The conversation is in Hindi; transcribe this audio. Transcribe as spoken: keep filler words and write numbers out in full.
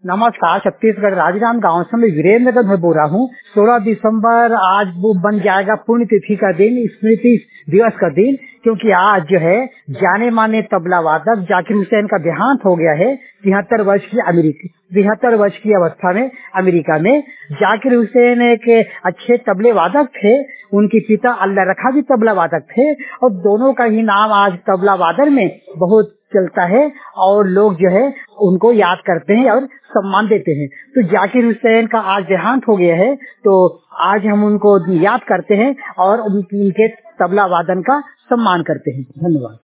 नमस्कार, छत्तीसगढ़ राजनांद गांव से मैं वीरेंद्र मैं बोल रहा हूँ। सोलह दिसंबर आज वो बन जाएगा पुण्यतिथि का दिन, स्मृति दिवस का दिन, क्योंकि आज जो है जाने माने तबला वादक जाकिर हुसैन का देहांत हो गया है। तिहत्तर वर्ष की अमेरिका तिहत्तर वर्ष की अवस्था में अमेरिका में। जाकिर हुसैन एक अच्छे तबले वादक थे। उनके पिता अल्लाह रखा भी तबला वादक थे और दोनों का ही नाम आज तबला वादन में बहुत चलता है और लोग जो है उनको याद करते हैं और सम्मान देते हैं। तो जाकिर हुसैन का आज देहांत हो गया है, तो आज हम उनको याद करते हैं और उनके तबला वादन का सम्मान करते हैं। धन्यवाद।